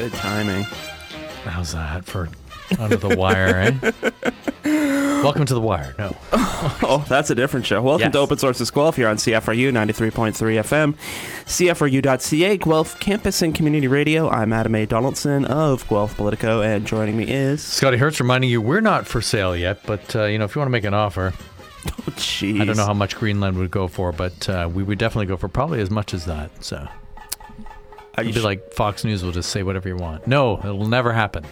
Good timing. How's that for Under the Wire, eh? Welcome to The Wire. No. Oh, that's a different show. Welcome to Open Sources Guelph here on CFRU 93.3 FM, CFRU.ca, Guelph Campus and Community Radio. I'm Adam A. Donaldson of Guelph Politico, and joining me is... Scotty Hertz reminding you we're not for sale yet, but, if you want to make an offer... Oh, jeez. I don't know how much Greenland would go for, but we would definitely go for probably as much as that, so... It'd be like Fox News will just say whatever you want. No, it'll never happen.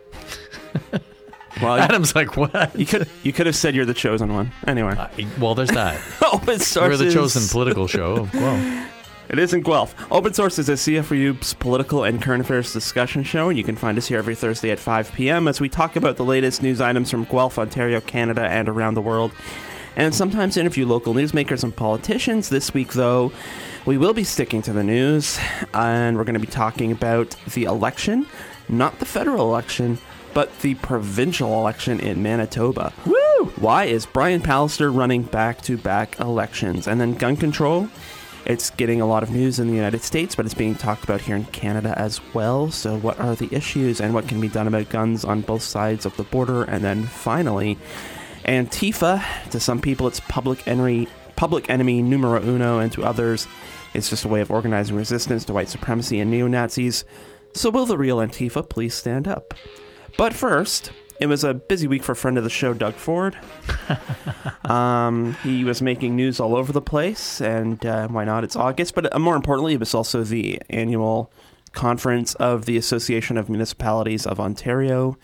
Well, Adam's like, what? You could have said you're the chosen one. Anyway. Well, there's that. Open Sources. We're the chosen political show of Guelph. It is in Guelph. Open Source is a CFRU's political and current affairs discussion show, and you can find us here every Thursday at 5 p.m. as we talk about the latest news items from Guelph, Ontario, Canada, and around the world, and sometimes interview local newsmakers and politicians. This week, though, we will be sticking to the news, and we're going to be talking about the election, not the federal election, but the provincial election in Manitoba. Woo! Why is Brian Pallister running back-to-back elections? And then gun control. It's getting a lot of news in the United States, but it's being talked about here in Canada as well. So what are the issues and what can be done about guns on both sides of the border? And then finally, Antifa. To some people, it's public enemy numero uno, and to others, it's just a way of organizing resistance to white supremacy and neo-Nazis. So will the real Antifa please stand up? But first, it was a busy week for friend of the show, Doug Ford. He was making news all over the place, and why not? It's August. But more importantly, it was also the annual conference of the Association of Municipalities of Ontario.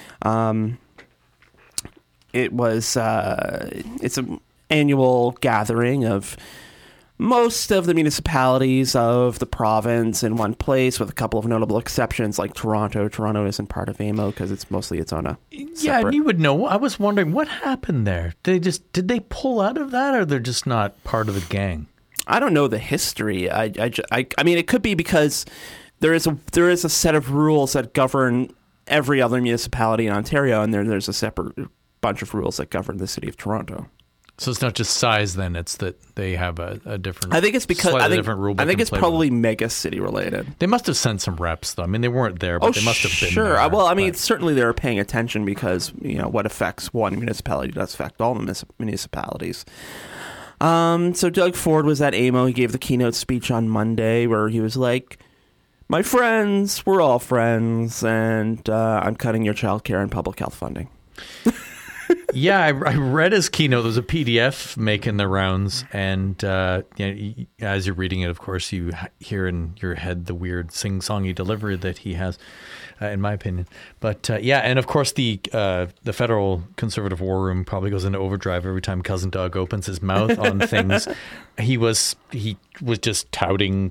It's an annual gathering of most of the municipalities of the province in one place, with a couple of notable exceptions like Toronto. Toronto isn't part of AMO because it's mostly its own separate... Yeah, and you would know. I was wondering what happened there. Did they pull out of that, or they're just not part of the gang? I don't know the history. I mean, it could be because there is a set of rules that govern every other municipality in Ontario, and there's a separate bunch of rules that govern the city of Toronto. So it's not just size, then; it's that they have a different. I think it's because different rule book. I think it's probably mega city related. They must have sent some reps, though. I mean, they weren't there, but they must have been sure. there. Well, I mean, certainly they're paying attention because what affects one municipality does affect all the municipalities. So Doug Ford was at AMO. He gave the keynote speech on Monday, where he was like, "My friends, we're all friends, and I'm cutting your childcare and public health funding." Yeah, I read his keynote. There was a PDF making the rounds, and as you're reading it, of course, you hear in your head the weird sing-songy delivery that he has, in my opinion. But and of course, the federal conservative war room probably goes into overdrive every time Cousin Doug opens his mouth on things. He was just touting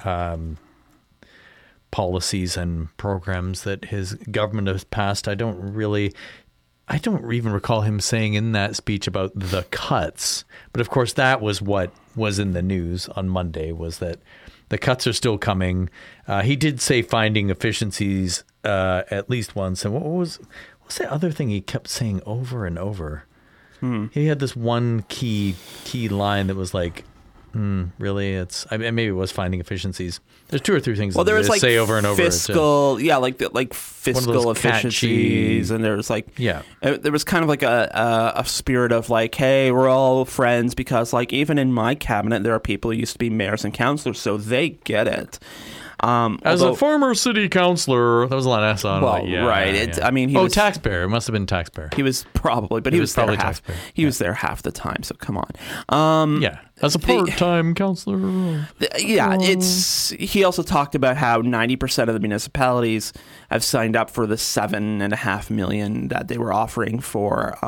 policies and programs that his government has passed. I don't even recall him saying in that speech about the cuts. But of course, that was what was in the news on Monday, was that the cuts are still coming. He did say finding efficiencies at least once. And what's the other thing he kept saying over and over? He had this one key line that was like, really? Maybe it was finding efficiencies. There's two or three things that there was say over and over. Fiscal efficiencies, and there was there was kind of like a spirit of like, hey, we're all friends because like even in my cabinet there are people who used to be mayors and councillors, so they get it. As a former city councillor, that was a lot of on. Well, right. I mean, he was taxpayer. It must have been taxpayer. He was probably, but he was there half. He was there half the time. So come on. As a part-time councillor. He also talked about how 90% of the municipalities have signed up for the $7.5 million that they were offering for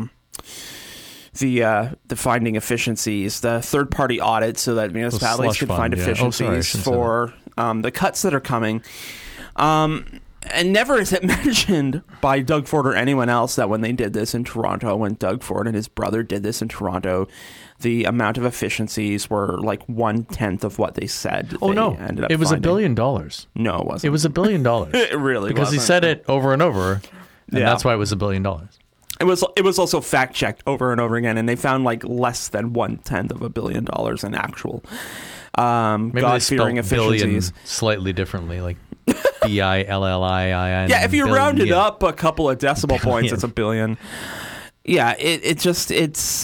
the finding efficiencies, the third-party audit, so that municipalities can find efficiencies for the cuts that are coming. And never is it mentioned by Doug Ford or anyone else that when they did this in Toronto, when Doug Ford and his brother did this in Toronto, the amount of efficiencies were like 1/10 of what they said. Oh, no. It was $1 billion. No, it wasn't. It was $1 billion. It really because wasn't. He said it over and over, and that's why it was $1 billion. It was also fact checked over and over again, and they found like less than 1/10 of $1 billion in actual maybe God-fearing they spelled efficiencies. Billion slightly differently, like BILLIIN. Yeah, if you billion. round it up a couple of decimal points, Billion. it's $1 billion. Yeah, it's.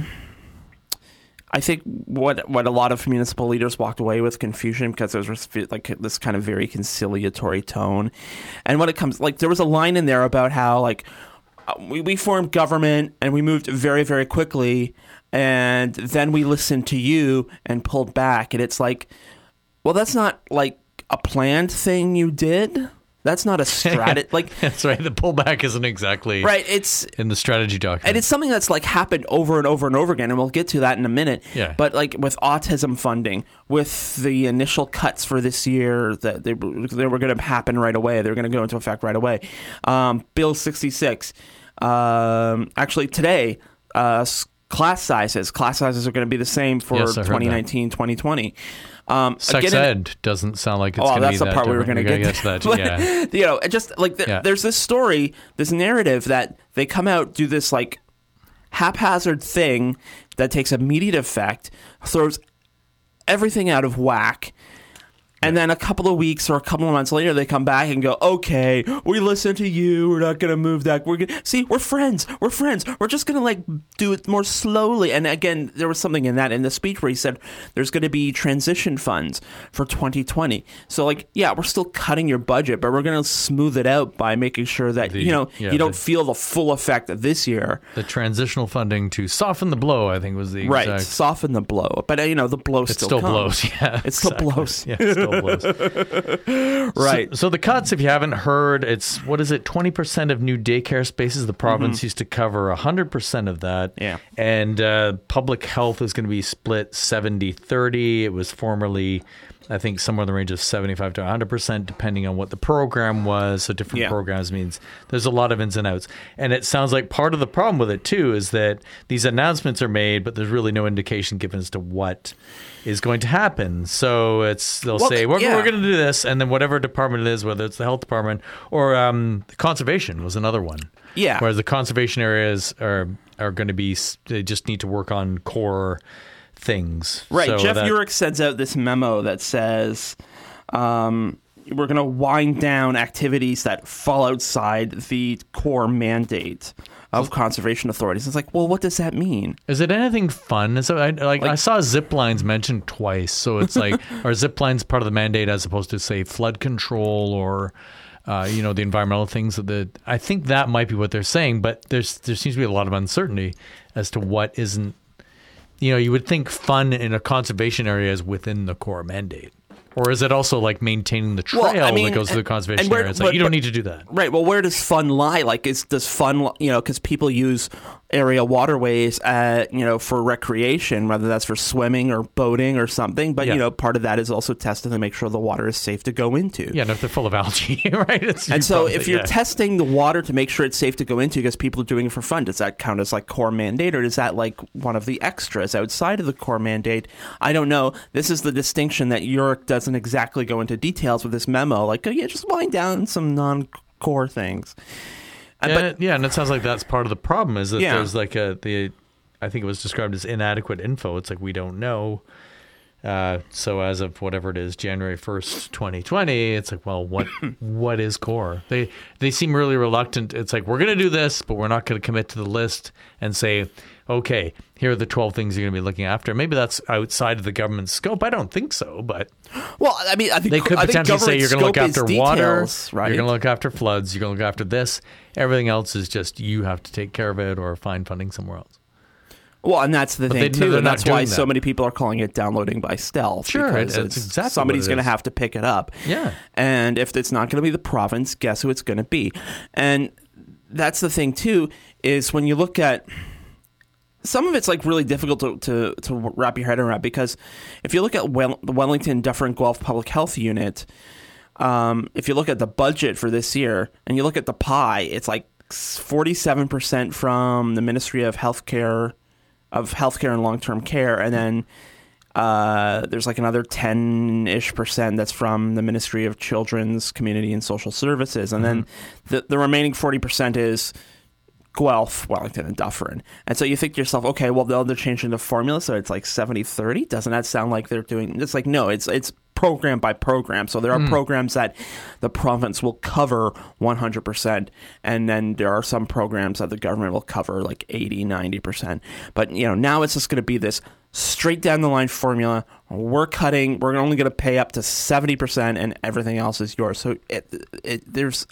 I think what a lot of municipal leaders walked away with confusion because there was like this kind of very conciliatory tone, and when it comes like there was a line in there about how like we formed government and we moved very, very quickly, and then we listened to you and pulled back, and it's like, well, that's not like a planned thing you did. That's not a strategy. Like That's right. The pullback isn't exactly right. It's in the strategy document. and it's something that's like happened over and over and over again, and we'll get to that in a minute. Yeah. But like with autism funding, with the initial cuts for this year that they were going to happen right away, they're going to go into effect right away. Bill 66. Actually, today, class sizes are going to be the same for Yes, I heard 2019, 2020. Sex ed doesn't sound like it's going to be that's the that part we were different. going to We get gotta to. that. Yeah. You know, it just like Yeah. there's this story, this narrative that they come out, do this like haphazard thing that takes immediate effect, throws everything out of whack. And then a couple of weeks or a couple of months later, they come back and go, okay, we listen to you. We're not going to move that. See, we're friends. We're friends. We're just going to like do it more slowly. And again, there was something in that in the speech where he said there's going to be transition funds for 2020. So like, yeah, we're still cutting your budget, but we're going to smooth it out by making sure that, you don't feel the full effect of this year. The transitional funding to soften the blow, I think, was the Right. exact... Soften the blow. But, the blow It still still comes. blows, yeah. It still exactly. blows. Yeah, it still blows. Right. So the cuts, if you haven't heard, it's, 20% of new daycare spaces. The province used to cover 100% of that. Yeah. And public health is going to be split 70-30. It was formerly, I think, somewhere in the range of 75 to 100%, depending on what the program was. So different programs means there's a lot of ins and outs. And it sounds like part of the problem with it, too, is that these announcements are made, but there's really no indication given as to what is going to happen. So they'll say, we're going to do this, and then whatever department it is, whether it's the health department or conservation was another one. Yeah. Whereas the conservation areas are going to be, they just need to work on core things. Right. So Jeff Urich sends out this memo that says we're going to wind down activities that fall outside the core mandate of conservation authorities. It's like, well, what does that mean? Is it anything fun? So I saw zip lines mentioned twice. So it's like, are zip lines part of the mandate as opposed to, say, flood control or, the environmental things? I think that might be what they're saying, but there seems to be a lot of uncertainty as to what isn't. You would think fun in a conservation area is within the core mandate. Or is it also like maintaining the trail that goes to the conservation area? It's like, you don't need to do that. Right. Well, where does fun lie? Like, does fun, because people use area waterways, for recreation, whether that's for swimming or boating or something. But, part of that is also testing to make sure the water is safe to go into. Yeah, and if they're full of algae, right? And so if you're testing the water to make sure it's safe to go into because people are doing it for fun, does that count as like core mandate, or is that like one of the extras outside of the core mandate? I don't know. This is the distinction that Urich doesn't exactly go into details with this memo. Like, just wind down some non-core things. And it sounds like that's part of the problem is that there's like I think it was described as inadequate info. It's like we don't know. So as of whatever it is, January 1st, 2020, it's like, well, what is core? They seem really reluctant. It's like, we're going to do this, but we're not going to commit to the list and say, okay, here are the 12 things you're going to be looking after. Maybe that's outside of the government's scope. I don't think so, but I think they could potentially say you're going to look after water, right? You're going to look after floods, you're going to look after this. Everything else is just you have to take care of it or find funding somewhere else. Well, and that's the thing, too, and that's why so many people are calling it downloading by stealth. Sure, because it's exactly somebody's going to have to pick it up. Yeah. And if it's not going to be the province, guess who it's going to be? And that's the thing, too, is when you look at... Some of it's like really difficult to wrap your head around, because if you look at the Wellington Dufferin Guelph Public Health Unit, if you look at the budget for this year and you look at the pie, it's like 47% from the Ministry of Healthcare and Long-Term Care, and then there's like another 10-ish% that's from the Ministry of Children's, Community and Social Services, and then the remaining 40% is Guelph, Wellington, and Dufferin. And so you think to yourself, okay, well, they're changing the formula, so it's like 70-30. Doesn't that sound like they're doing... It's like, no, it's program by program. So there are programs that the province will cover 100%, and then there are some programs that the government will cover like 80, 90%. But now it's just going to be this straight down the line formula. We're only going to pay up to 70%, and everything else is yours. So there's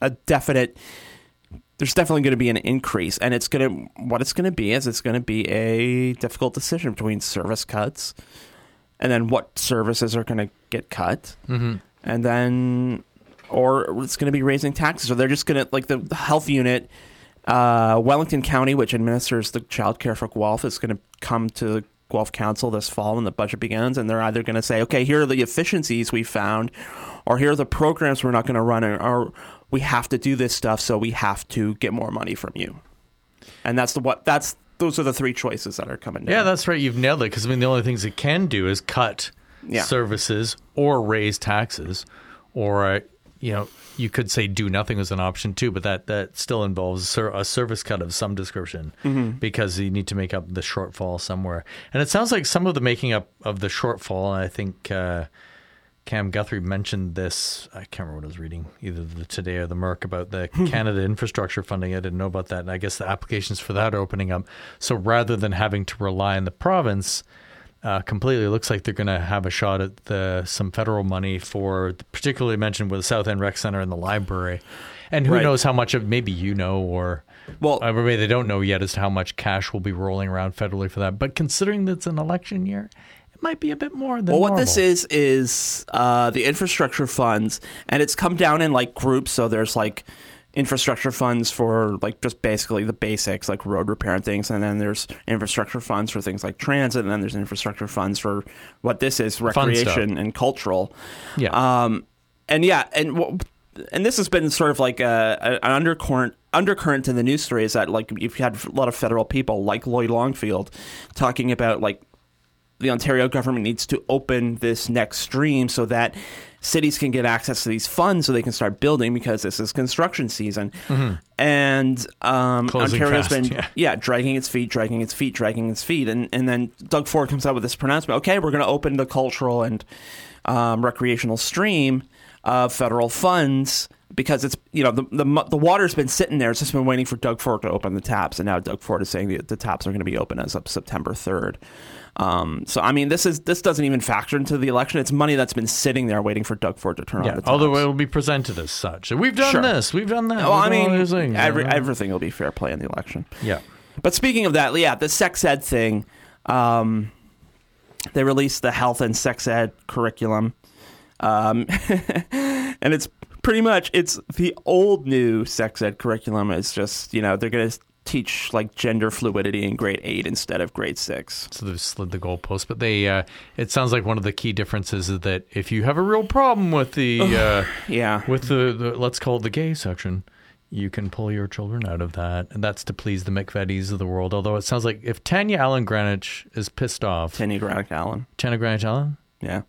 definitely going to be an increase, and what it's going to be a difficult decision between service cuts, and then what services are going to get cut, and then, or it's going to be raising taxes, or they're just going to, like the health unit, Wellington County, which administers the childcare for Guelph, is going to come to the Guelph Council this fall when the budget begins, and they're either going to say, okay, here are the efficiencies we found, or here are the programs we're not going to run, or we have to do this stuff, so we have to get more money from you. And those are the three choices that are coming down. Yeah, that's right. You've nailed it. Because the only things it can do is cut services or raise taxes, or you could say do nothing as an option too. But that still involves a service cut of some description, because you need to make up the shortfall somewhere. And it sounds like some of the making up of the shortfall, and I think Cam Guthrie mentioned this. I can't remember what I was reading, either the Today or the Merc, about the Canada infrastructure funding. I didn't know about that. And I guess the applications for that are opening up. So rather than having to rely on the province completely, it looks like they're going to have a shot at some federal money for, particularly mentioned with the South End Rec Center and the library. And who knows how much of, maybe or maybe they don't know yet as to how much cash will be rolling around federally for that. But considering that it's an election year, might be a bit more than normal. What this is the infrastructure funds, and it's come down in like groups. So there's like infrastructure funds for like just basically the basics, like road repair and things, and then there's infrastructure funds for things like transit, and then there's infrastructure funds for what this is, recreation and cultural. Yeah. And this has been sort of like an undercurrent in the news story, is that like you've had a lot of federal people like Lloyd Longfield talking about like the Ontario government needs to open this next stream so that cities can get access to these funds so they can start building, because this is construction season. And Ontario's been dragging its feet. And then Doug Ford comes out with this pronouncement, okay, we're going to open the cultural and recreational stream of federal funds, because it's the water's been sitting there. It's just been waiting for Doug Ford to open the taps, and now Doug Ford is saying the taps are going to be open as of September 3rd. So I mean, this doesn't even factor into the election. It's money that's been sitting there waiting for Doug Ford to turn on the taps. Although it will be presented as such. We've done this. We've done that. Well, I mean, everything will be fair play in the election. Yeah. But speaking of that, the sex ed thing, they released the health and sex ed curriculum, and it's pretty much the old new sex ed curriculum. Is just they're going to teach like gender fluidity in grade 8 instead of grade 6. So they've slid the goalpost, but they it sounds like one of the key differences is that if you have a real problem with the with the let's call it the gay section, you can pull your children out of that, and that's to please the McVetties of the world. Although it sounds like if Tanya Allen Greenwich is pissed off, Tanya Greenwich Allen, yeah.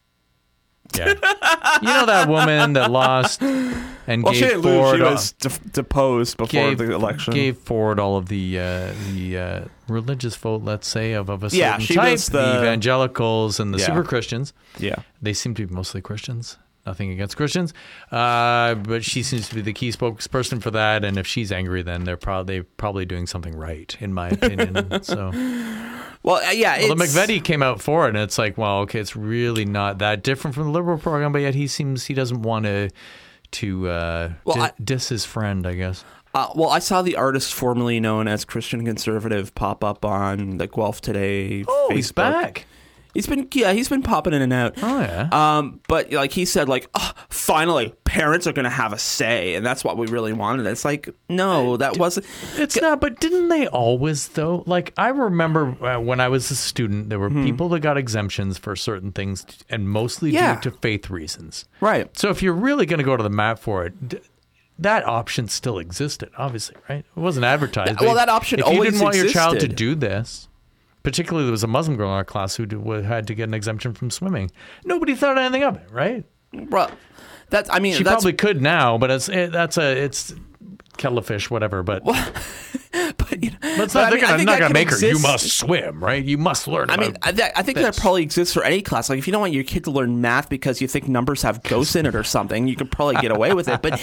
That woman that lost and gave she didn't Ford. Lose. She was deposed before the election. Gave Ford all of the religious vote, let's say, of a certain type. The evangelicals and the super Christians. Yeah, they seem to be mostly Christians. Nothing against Christians, but she seems to be the key spokesperson for that. And if she's angry, then they're probably doing something right, in my opinion. So. Well, the McVetti came out for it, and it's like, well, okay, it's really not that different from the Liberal program, but yet he doesn't want to diss his friend, I guess. I saw the artist formerly known as Christian Conservative pop up on the Guelph Today Facebook. He's back. He's been popping in and out. Oh yeah. But like he said, like, finally, parents are going to have a say, and that's what we really wanted. It's like, no, that wasn't. It's not. But didn't they always though? Like I remember when I was a student, there were people that got exemptions for certain things, and mostly due to faith reasons. Right. So if you're really going to go to the mat for it. That option still existed, obviously, right? It wasn't advertised. Well, that option always existed. If you didn't want your child to do this, particularly there was a Muslim girl in our class who had to get an exemption from swimming. Nobody thought anything of it, right? Well, she probably could now, but it's kettle of fish, whatever. But But But they're not that going to can make her. You exist- must swim, right? You must learn. I mean, I think that probably exists for any class. Like, if you don't want your kid to learn math because you think numbers have ghosts in it or something, you can probably get away with it. But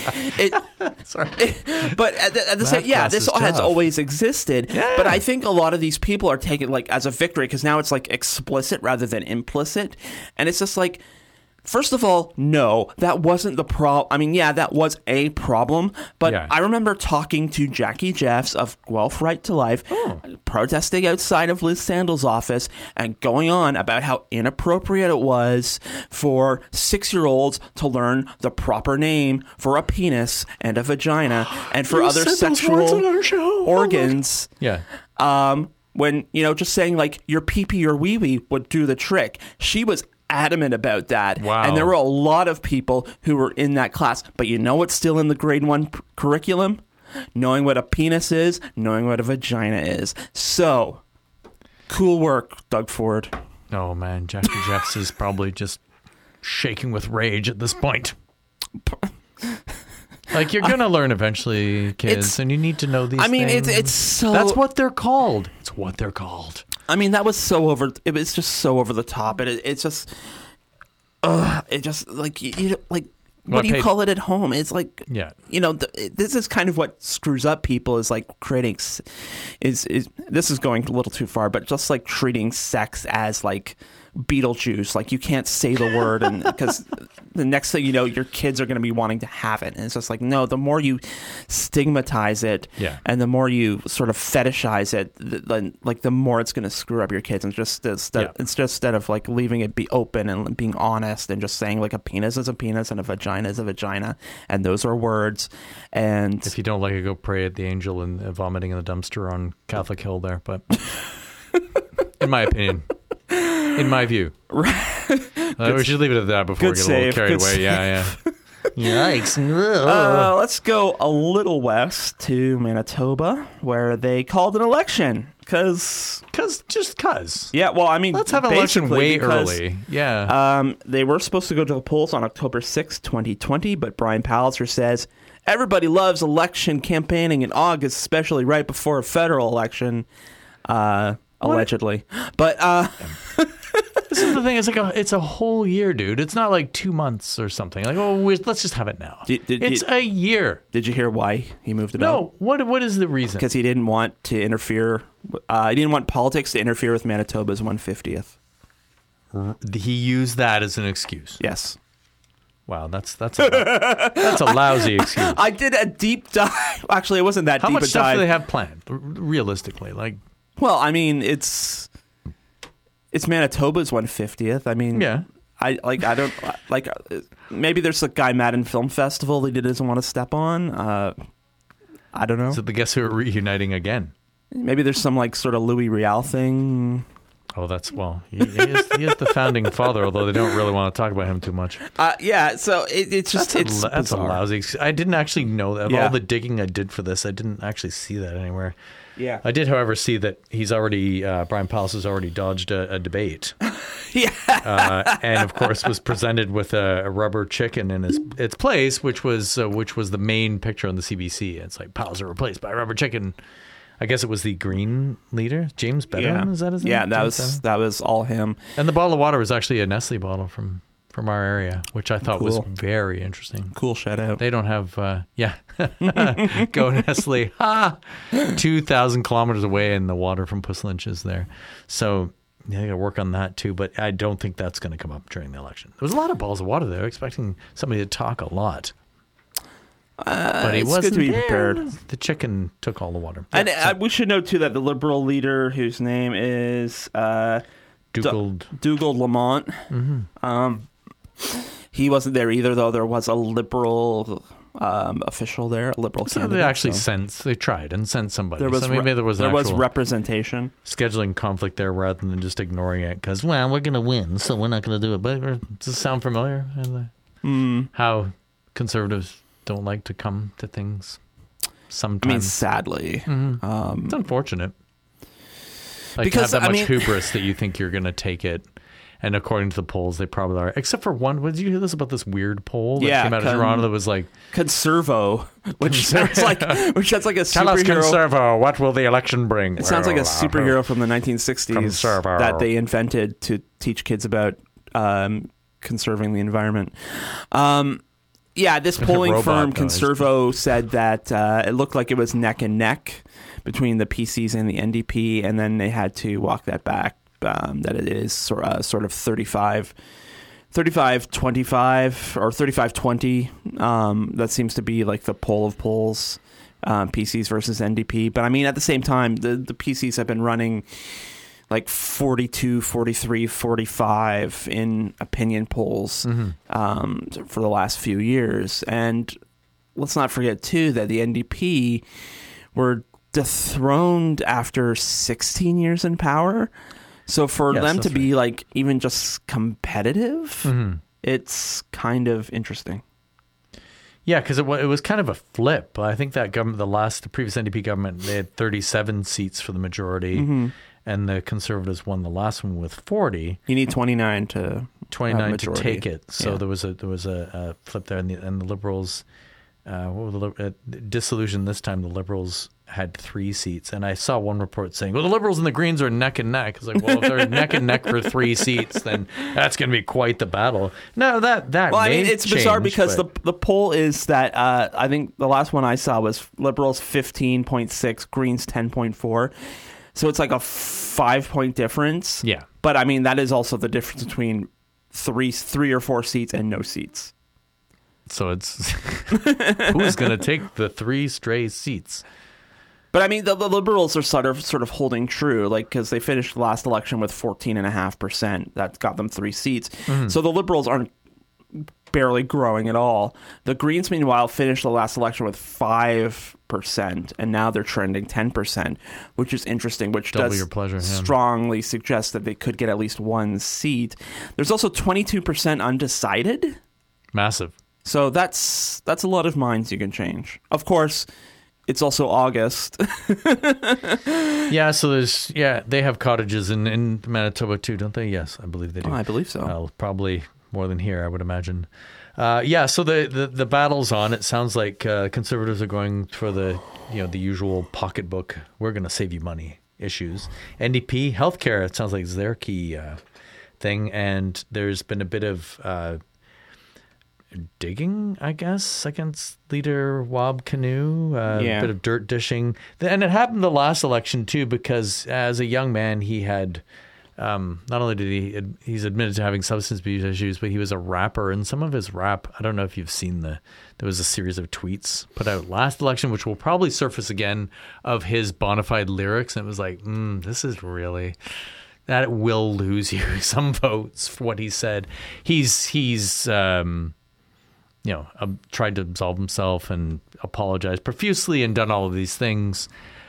but at the same, yeah, this has always existed. Yeah. But I think a lot of these people are taking like as a victory because now it's like explicit rather than implicit, and it's just like. First of all, no, that wasn't the problem. I mean, yeah, that was a problem, but Yeah. I remember talking to Jackie Jeffs of Guelph Right to Life, protesting outside of Liz Sandals' office and going on about how inappropriate it was for 6-year-olds to learn the proper name for a penis and a vagina and for other sexual organs. Yeah. When, just saying like your pee-pee or wee-wee would do the trick. She was adamant about that. Wow. And there were a lot of people who were in that class. But you know what's still in the grade 1 curriculum? Knowing what a penis is, knowing what a vagina is. So, cool work, Doug Ford. Oh, man. Jackie Jeffs is probably just shaking with rage at this point. Like, you're going to learn eventually, kids, and you need to know these things. It's so... That's what they're called. It's what they're called. I mean, that was so over... It was just so over the top. It's just... it just, like, what do you call it at home? It's like... Yeah. This is kind of what screws up people is, like, creating... Is this is going a little too far, but just, like, treating sex as, like... Beetlejuice, like you can't say the word, and because the next thing you know, your kids are going to be wanting to have it, and it's just like no. The more you stigmatize it, and the more you sort of fetishize it, the more it's going to screw up your kids. And instead of like leaving it be open and being honest and just saying like a penis is a penis and a vagina is a vagina, and those are words. And if you don't like it, go pray at the angel and vomiting in the dumpster on Catholic Hill there. But in my opinion. In my view. We should leave it at that before we get a little carried away. Yeah. Yikes. Let's go a little west to Manitoba, where they called an election. Cause. Yeah, well, I mean, let's have an election way early. Yeah. They were supposed to go to the polls on October 6th, 2020, but Brian Palliser says everybody loves election campaigning in August, especially right before a federal election. Allegedly. But this is the thing. It's a whole year, dude. It's not like 2 months or something. Like, let's just have it now. It's a year. Did you hear why he moved it up? No. What is the reason? Because he didn't want to interfere. He didn't want politics to interfere with Manitoba's 150th. He used that as an excuse. Yes. Wow, that's a lousy excuse. I did a deep dive. Actually, it wasn't that deep a dive. How much stuff do they have planned, realistically? Like. Well, I mean, it's Manitoba's 150th. I mean, yeah. I don't like. Maybe there's a Guy Madden Film Festival that he doesn't want to step on. I don't know. So the Guess Who are reuniting again? Maybe there's some like sort of Louis Riel thing. Oh, he is the founding father, although they don't really want to talk about him too much. Yeah, so it's just that's a lousy. I didn't actually know that. All the digging I did for this, I didn't actually see that anywhere. Yeah, I did, however, see that he's already Brian Palliser has already dodged a debate. Yeah, and of course was presented with a rubber chicken in its place, which was the main picture on the CBC. It's like Palliser replaced by a rubber chicken. I guess it was the Green leader, James Bedham. Is that his name? Yeah, that was all him. And the bottle of water was actually a Nestle bottle from our area, which I thought was very interesting. Cool shout out. They don't have, go Nestle. 2,000 kilometers away, and the water from Puslinch is there. So they got to work on that too. But I don't think that's going to come up during the election. There was a lot of bottles of water there, expecting somebody to talk a lot. But he wasn't good to be there. prepared. The chicken took all the water. And we should note too that the Liberal leader, whose name is Dougal Lamont, he wasn't there either. Though there was a Liberal official there, a Liberal candidate. They actually they tried and sent somebody. There was maybe there was representation, scheduling conflict there rather than just ignoring it because we're going to win, so we're not going to do it. But does it sound familiar? How conservatives don't like to come to things sometimes. I mean, sadly. It's unfortunate. Like because to have that much hubris that you think you're going to take it And according to the polls, they probably are. Except for one. What did you hear this about this weird poll that came out of Toronto that was like Conservo, which sounds like a superhero. Tell us, Conservo, what will the election bring? It sounds like a superhero from the 1960s Conservo. that they invented to teach kids about conserving the environment. This polling firm Conservo said that it looked like it was neck and neck between the PCs and the NDP, and then they had to walk that back, that it is sort of 35-25 or 35-20. That seems to be like the poll of polls, PCs versus NDP. But I mean, at the same time, the PCs have been running like 42, 43, 45 in opinion polls for the last few years. And let's not forget, too, that the NDP were dethroned after 16 years in power. So for them to be like even just competitive, it's kind of interesting. Yeah, because it was kind of a flip. I think that government, the previous NDP government, they had 37 seats for the majority, and the Conservatives won the last one with 40. You need 29 to take it. So there was a flip there, and the Liberals, disillusioned this time. The Liberals had 3 seats, and I saw one report saying, well, the Liberals and the Greens are neck and neck. It's like, well, if they're neck and neck for 3 seats, then that's going to be quite the battle. No, it's bizarre because the poll is that I think the last one I saw was Liberals 15.6, Greens 10.4. So it's like a 5-point difference. Yeah. But I mean, that is also the difference between three or 4 seats and no seats. So it's who's going to take the 3 stray seats? But I mean, the Liberals are sort of holding true, like, because they finished the last election with 14.5%. That got them 3 seats. So the Liberals aren't barely growing at all. The Greens, meanwhile, finished the last election with 5%, and now they're trending 10%, which is interesting, which Double does your pleasure, strongly suggest that they could get at least 1 seat. There's also 22% undecided. Massive. So that's a lot of minds you can change. Of course, it's also August. So they have cottages in Manitoba too, don't they? Yes, I believe they do. Oh, I believe so. Probably more than here, I would imagine. So the battle's on. It sounds like Conservatives are going for the usual pocketbook, we're going to save you money issues. NDP, healthcare, it sounds like is their key thing, and there's been a bit of digging, I guess, against leader Wab Kinew, a bit of dirt dishing. And it happened the last election too, because as a young man, he had, not only did he's admitted to having substance abuse issues, but he was a rapper, and some of his rap, I don't know if you've seen there was a series of tweets put out last election, which will probably surface again, of his bona fide lyrics. And it was like, this is really, that will lose you some votes for what he said. He's tried to absolve himself and apologized profusely and done all of these things.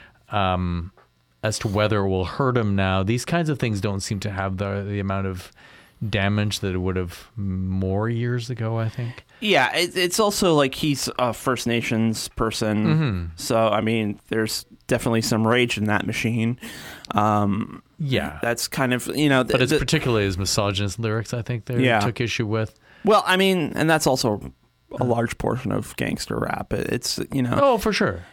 As to whether it will hurt him now, these kinds of things don't seem to have the amount of damage that it would have more years ago, I think. Yeah, it's also like he's a First Nations person. So, I mean, there's definitely some rage in that machine. That's kind of, but it's particularly his misogynist lyrics, I think, they took issue with. Well, I mean, and that's also a large portion of gangster rap. It's, Oh, for sure.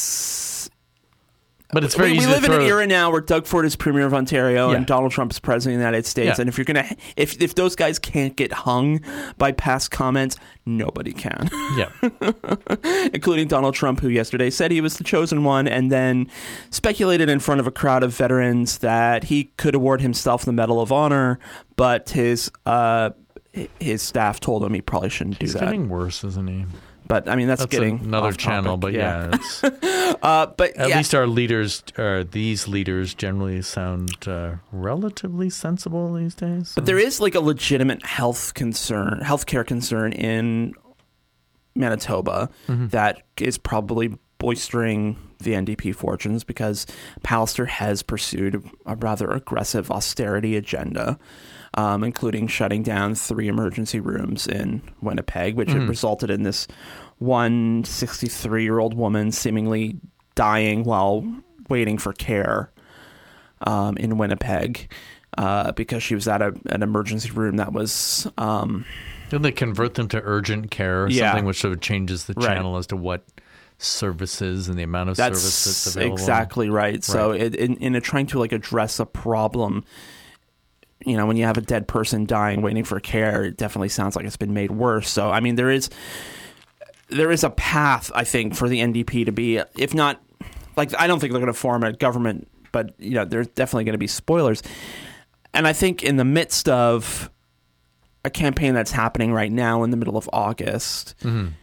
But it's very easy. We live in an era now where Doug Ford is Premier of Ontario and Donald Trump is President of the United States. And if those guys can't get hung by past comments, nobody can. Yeah. Including Donald Trump, who yesterday said he was the chosen one and then speculated in front of a crowd of veterans that he could award himself the Medal of Honor, but his staff told him he probably shouldn't do that. He's getting worse, isn't he? But I mean, that's getting another off channel. topic. But it's, but at least our leaders, these leaders, generally sound relatively sensible these days. So. But there is like a legitimate healthcare concern in Manitoba that is probably bolstering the NDP fortunes, because Pallister has pursued a rather aggressive austerity agenda, including shutting down 3 emergency rooms in Winnipeg, which had resulted in this one 63-year-old woman seemingly dying while waiting for care in Winnipeg. because she was at an emergency room that was. Didn't they convert them to urgent care or something, which sort of changes the channel as to what services and the amount of service that's available? Exactly right. So in trying to like address a problem, you know, when you have a dead person dying waiting for care, it definitely sounds like it's been made worse. So I mean, there is a path, I think, for the NDP to be, if not, like, I don't think they're going to form a government, but you know, there's definitely going to be spoilers. And I think in the midst of a campaign that's happening right now in the middle of August,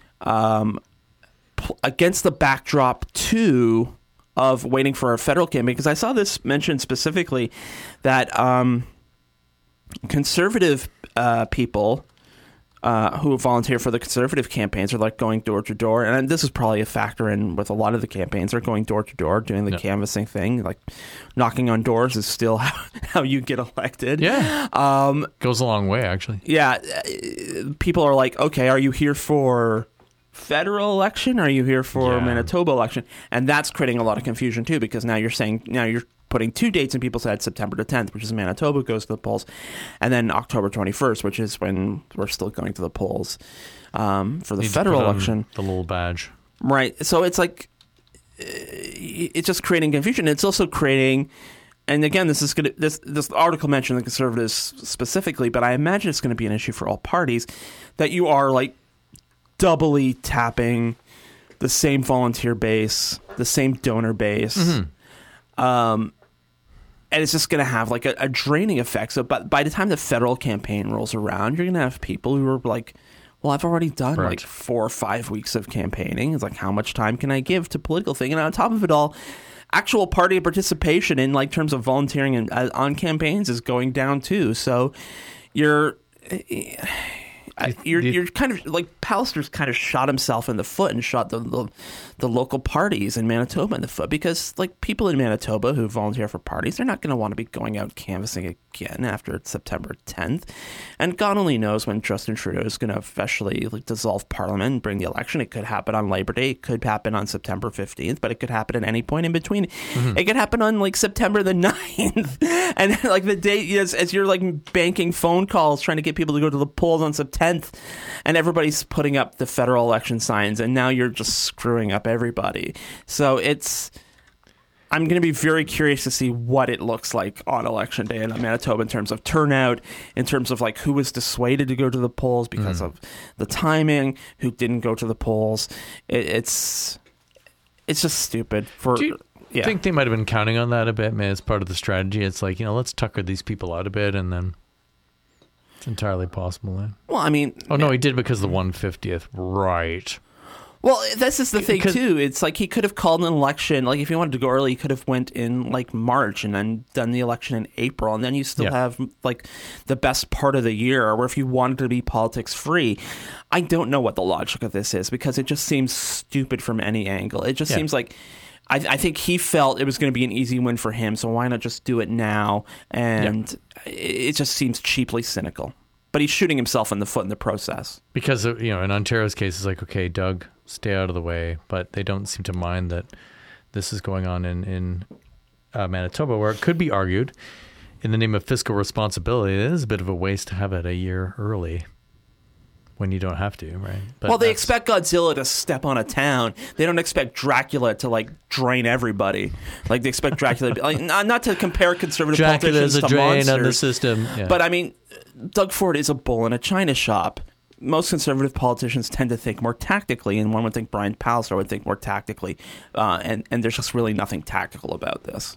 against the backdrop too of waiting for a federal campaign, because I saw this mentioned specifically that conservative people who volunteer for the conservative campaigns are like going door to door, and this is probably a factor in with a lot of the campaigns. They're going door to door, doing the canvassing thing. Like knocking on doors is still how you get elected. Yeah, goes a long way, actually. Yeah, people are like, okay, are you here for federal election? Or are you here for Manitoba election? And that's creating a lot of confusion too, because now you're putting two dates in people's heads: September the 10th, which is Manitoba goes to the polls, and then October 21st, which is when we're still going to the polls for the federal election. The little badge. Right. So it's like, it's just creating confusion. It's also creating, and again, this article mentioned the Conservatives specifically, but I imagine it's going to be an issue for all parties, that you are like doubly tapping the same volunteer base, the same donor base. And it's just going to have like a draining effect. So by the time the federal campaign rolls around, you're going to have people who are like, well, I've already done like 4 or 5 weeks of campaigning. It's like, how much time can I give to political thing? And on top of it all, actual party participation in like terms of volunteering and on campaigns is going down too. So you're kind of like, Pallister's kind of shot himself in the foot and shot the local parties in Manitoba in the foot, because like people in Manitoba who volunteer for parties, they're not going to want to be going out canvassing again after September 10th. And God only knows when Justin Trudeau is going to officially like dissolve Parliament and bring the election. It could happen on Labor Day. It could happen on September 15th, but it could happen at any point in between. It could happen on like September the 9th. And like the day, as you're like banking phone calls trying to get people to go to the polls on September 10th, and everybody's putting up the federal election signs, and now you're just screwing up everybody. So I'm going to be very curious to see what it looks like on election day in Manitoba in terms of turnout, in terms of like who was dissuaded to go to the polls because of the timing, who didn't go to the polls. It's just stupid. Do you think they might have been counting on that a bit, man, as part of the strategy? It's like, let's tucker these people out a bit, and then it's entirely possible then. Well, I mean... Oh, no, he did because of the 150th. Right. Well, this is the thing, too. It's like he could have called an election. Like, if he wanted to go early, he could have went in, like, March and then done the election in April. And then you still have, like, the best part of the year, where if you wanted to be politics-free. I don't know what the logic of this is, because it just seems stupid from any angle. It just seems like... I think he felt it was going to be an easy win for him, so why not just do it now? And it just seems cheaply cynical. But he's shooting himself in the foot in the process. Because, in Ontario's case, it's like, okay, Doug, stay out of the way. But they don't seem to mind that this is going on in Manitoba, where it could be argued, in the name of fiscal responsibility, it is a bit of a waste to have it a year early. When you don't have to, right? But well, they expect Godzilla to step on a town. They don't expect Dracula to like drain everybody. Like they expect Dracula to be, like, not to compare conservative politicians to drain monsters, on the system. Yeah. But I mean, Doug Ford is a bull in a china shop. Most conservative politicians tend to think more tactically, and one would think Brian Pallister would think more tactically. And there's just really nothing tactical about this.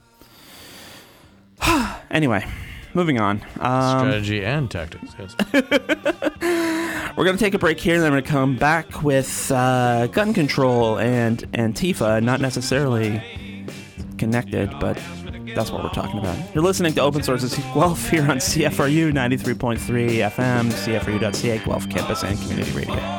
Anyway, moving on. Strategy and tactics, yes. We're going to take a break here, and then we're going to come back with gun control and Antifa. Not necessarily connected, but that's what we're talking about. You're listening to Open Sources Guelph here on CFRU 93.3 FM, CFRU.ca, Guelph Campus and Community Radio.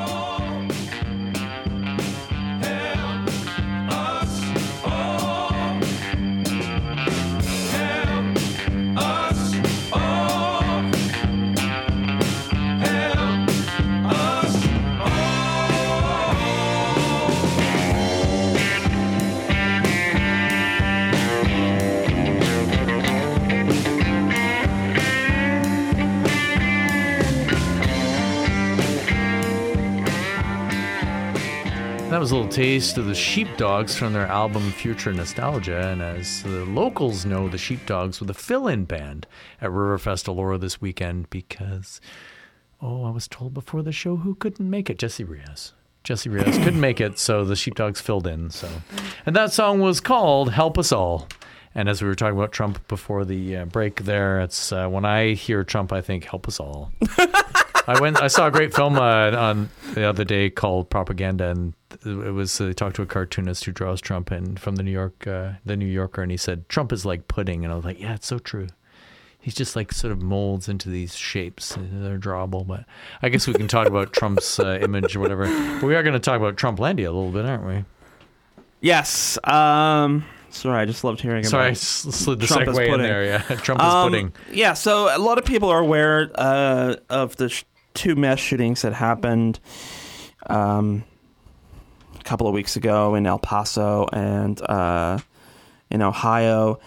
That was a little taste of the Sheepdogs from their album Future Nostalgia. And as the locals know, the Sheepdogs were the fill-in band at Riverfest Elora this weekend because, I was told before the show who couldn't make it. Jesse Rios. Jesse Rios couldn't make it, so the Sheepdogs filled in. And that song was called Help Us All. And as we were talking about Trump before the break there, it's when I hear Trump, I think, help us all. I saw a great film on the other day called Propaganda, and it was they talked to a cartoonist who draws Trump from the New Yorker, and he said Trump is like pudding, and I was like, yeah, it's so true. He's just like sort of molds into these shapes. They're drawable, but I guess we can talk about Trump's image or whatever. But we are going to talk about Trumplandia a little bit, aren't we? Yes. Sorry, I just loved hearing about it. Sorry, I slid the segue in there. Yeah, Trump is pudding. Yeah, so a lot of people are aware of the two mass shootings that happened a couple of weeks ago in El Paso and in Ohio.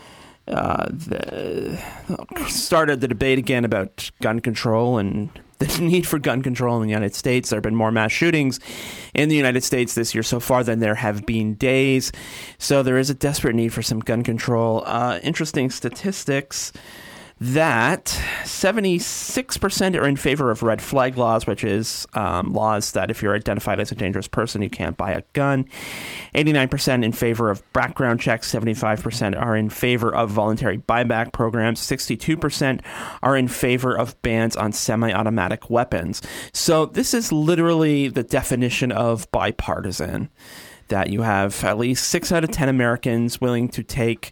Started the debate again about gun control and the need for gun control in the United States. There have been more mass shootings in the United States this year so far than there have been days. So there is a desperate need for some gun control. Interesting statistics that 76% are in favor of red flag laws, which is laws that if you're identified as a dangerous person, you can't buy a gun. 89% in favor of background checks. 75% are in favor of voluntary buyback programs. 62% are in favor of bans on semi-automatic weapons. So this is literally the definition of bipartisan, that you have at least 6 out of 10 Americans willing to take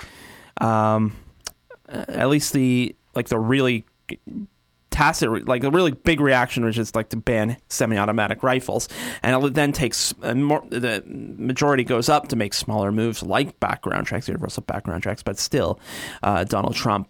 at least the really tacit, like a really big reaction, which is like to ban semi-automatic rifles, and it then takes the majority goes up to make smaller moves like background checks, universal background checks. But still, Donald Trump,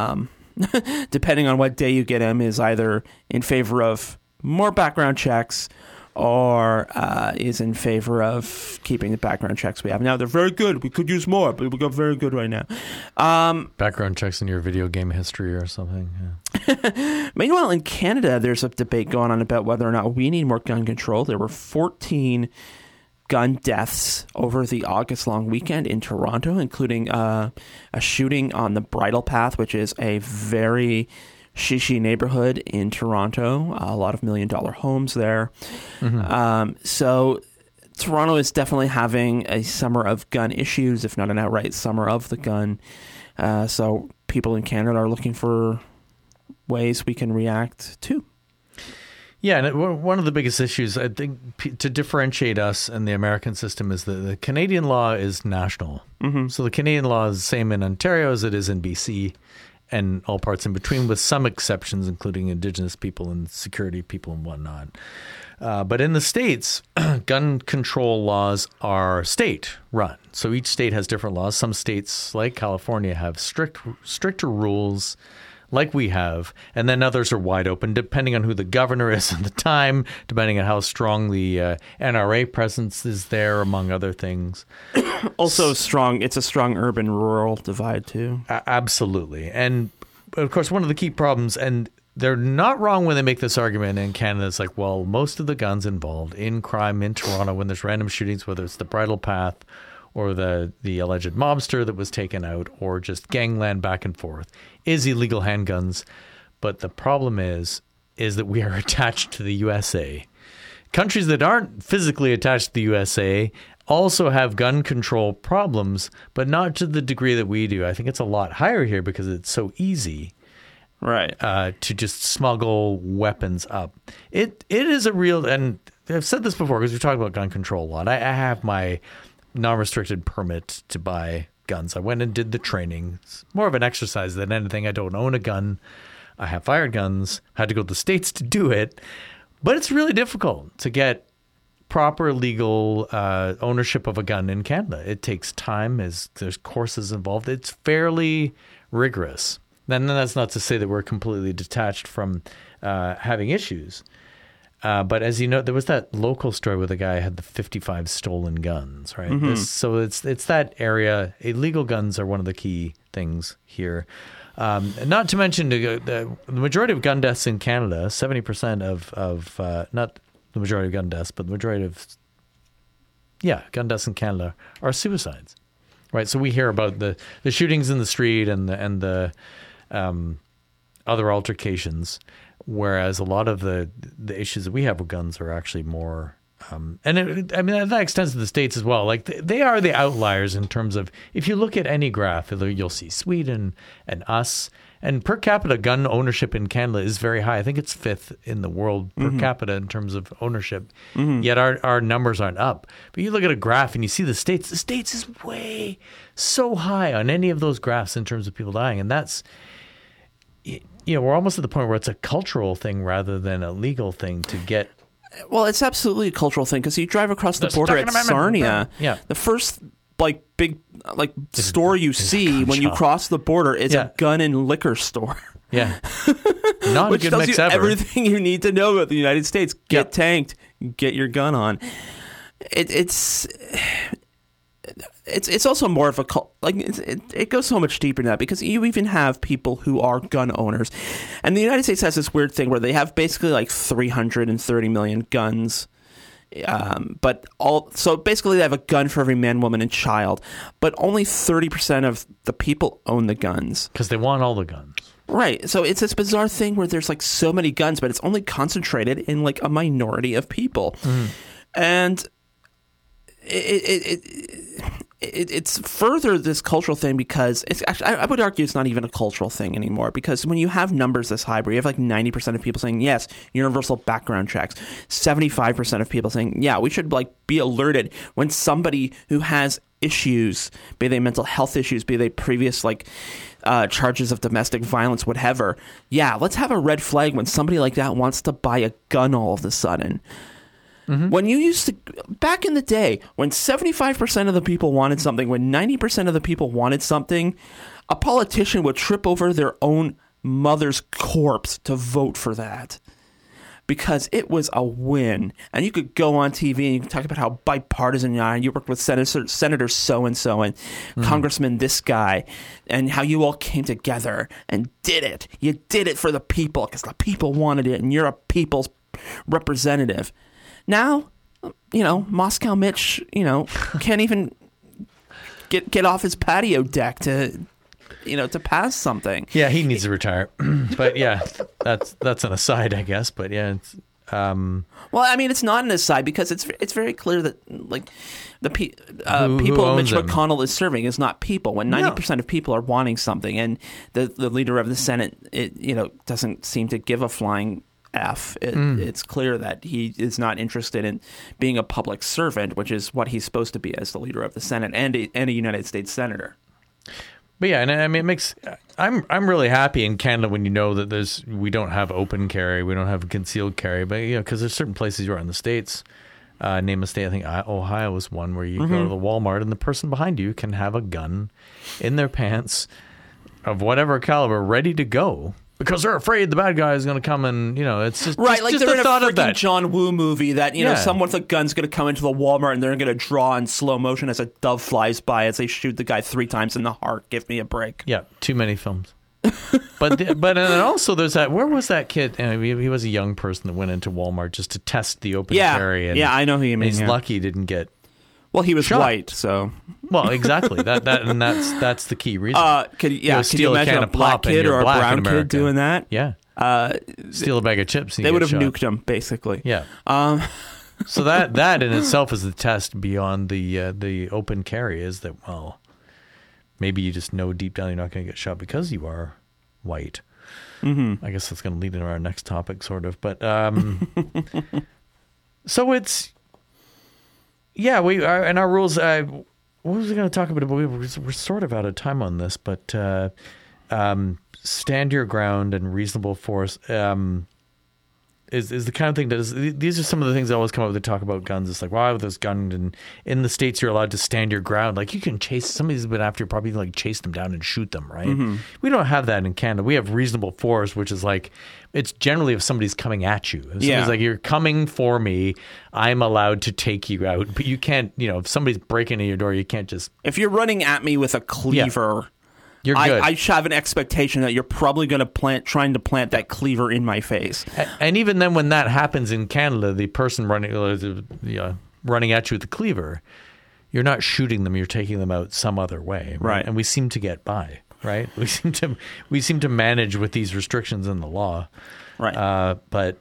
depending on what day you get him, is either in favor of more background checks or is in favor of keeping the background checks we have now. They're very good. We could use more, but we got very good right now. Background checks in your video game history or something. Yeah. Meanwhile, in Canada, there's a debate going on about whether or not we need more gun control. There were 14 gun deaths over the August-long weekend in Toronto, including a shooting on the Bridle Path, which is a very shishi neighborhood in Toronto. A lot of $1 million homes there. Mm-hmm. So Toronto is definitely having a summer of gun issues, if not an outright summer of the gun. So people in Canada are looking for ways we can react to. Yeah, and one of the biggest issues, I think, to differentiate us and the American system is that the Canadian law is national. Mm-hmm. So the Canadian law is the same in Ontario as it is in BC and all parts in between, with some exceptions, including Indigenous people and security people and whatnot. But in the States, gun control laws are state-run. So each state has different laws. Some states, like California, have stricter rules like we have, and then others are wide open, depending on who the governor is at the time, depending on how strong the NRA presence is there, among other things. Also strong. It's a strong urban-rural divide, too. Absolutely. And, of course, one of the key problems, and they're not wrong when they make this argument in Canada, it's like, well, most of the guns involved in crime in Toronto, when there's random shootings, whether it's the Bridle Path or the alleged mobster that was taken out, or just gangland back and forth, is illegal handguns. But the problem is that we are attached to the USA. Countries that aren't physically attached to the USA also have gun control problems, but not to the degree that we do. I think it's a lot higher here because it's so easy, right, to just smuggle weapons up. It is a real, and I've said this before because we talked about gun control a lot. I have my non-restricted permit to buy guns. I went and did the training. It's more of an exercise than anything. I don't own a gun. I have fired guns. I had to go to the States to do it. But it's really difficult to get proper legal ownership of a gun in Canada. It takes time. There's courses involved. It's fairly rigorous. And that's not to say that we're completely detached from having issues. But as you know, there was that local story where the guy had the 55 stolen guns, right? Mm-hmm. So it's that area. Illegal guns are one of the key things here. Not to mention the majority of gun deaths in Canada, 70% of not the majority of gun deaths, but the majority of gun deaths in Canada are suicides, right? So we hear about the shootings in the street and the other altercations, whereas a lot of the issues that we have with guns are actually more. That extends to the States as well. Like they are the outliers in terms of, if you look at any graph, you'll see Sweden and us, and per capita gun ownership in Canada is very high. I think it's 5th in the world per capita in terms of ownership. Yet our numbers aren't up. But you look at a graph and you see the States is way so high on any of those graphs in terms of people dying. And that's, we're almost at the point where it's a cultural thing rather than a legal thing to get. Well, it's absolutely a cultural thing, because you drive across the border at Sarnia, the first big store you see when you cross the border is a gun and liquor store. Yeah, not which a good tells mix you ever. Everything you need to know about the United States. Get tanked, get your gun on. It's also more of a cult. It goes so much deeper than that, because you even have people who are gun owners, and the United States has this weird thing where they have basically 330 million guns, so basically they have a gun for every man, woman, and child, but only 30% of the people own the guns because they want all the guns. Right. So it's this bizarre thing where there's so many guns, but it's only concentrated in a minority of people, and it's further this cultural thing, because it's actually, I would argue it's not even a cultural thing anymore, because when you have numbers this high where you have 90% of people saying yes, universal background checks, 75% of people saying we should be alerted when somebody who has issues, be they mental health issues, be they previous charges of domestic violence, whatever, let's have a red flag when somebody like that wants to buy a gun all of a sudden. When you used to, back in the day, when 75% of the people wanted something, when 90% of the people wanted something, a politician would trip over their own mother's corpse to vote for that, because it was a win. And you could go on TV and you could talk about how bipartisan you are, and you worked with Senator so-and-so and Congressman this guy, and how you all came together and did it. You did it for the people because the people wanted it, and you're a people's representative. Now, Moscow Mitch, can't even get off his patio deck to pass something. Yeah, he needs to retire. But that's an aside, I guess. But it's. Well, I mean, it's not an aside, because it's very clear that the people Mitch McConnell is serving is not people. When 90% of people are wanting something, and the leader of the Senate, doesn't seem to give a flying F. It's clear that he is not interested in being a public servant, which is what he's supposed to be as the leader of the Senate and a United States senator. But and I mean, it makes. I'm really happy in Canada when that we don't have open carry, we don't have concealed carry, but because there's certain places you are in the States. Name a state. I think Ohio is one where you go to the Walmart and the person behind you can have a gun in their pants of whatever caliber, ready to go. Because they're afraid the bad guy is going to come and, it's just right. Just they're the in thought a of that. John Woo movie that someone with a gun's going to come into the Walmart and they're going to draw in slow motion as a dove flies by as they shoot the guy 3 times in the heart. Give me a break. Yeah, too many films. but then also there's that. Where was that kid? He was a young person that went into Walmart just to test the open carry. And, I know who you mean. He's lucky he didn't get. Well, he was shot. White, so. Well, exactly. That's the key reason. Could you imagine a black kid or a brown kid doing that? Yeah. Steal a bag of chips. They would have nuked him, basically. Yeah. So that in itself is the test beyond the open carry, is that, maybe you just know deep down you're not going to get shot because you are white. I guess that's going to lead into our next topic, sort of. But so it's. Yeah, we are, and our rules. What was I going to talk about? We're sort of out of time on this, but stand your ground and reasonable force is the kind of thing that is. These are some of the things that always come up when they talk about guns. It's like, wow, with this gun, and in the States you're allowed to stand your ground. Like you can chase somebody's been after you, probably chase them down and shoot them, right? We don't have that in Canada. We have reasonable force, which is it's generally if somebody's coming at you. If somebody's like, you're coming for me, I'm allowed to take you out. But you can't, if somebody's breaking in your door, you can't just. If you're running at me with a cleaver. Yeah. You're good. I have an expectation that you're probably going to trying to plant that cleaver in my face. And even then, when that happens in Canada, the person running, running at you with the cleaver, you're not shooting them, you're taking them out some other way. Right. And we seem to get by, right? We seem to manage with these restrictions in the law. Right.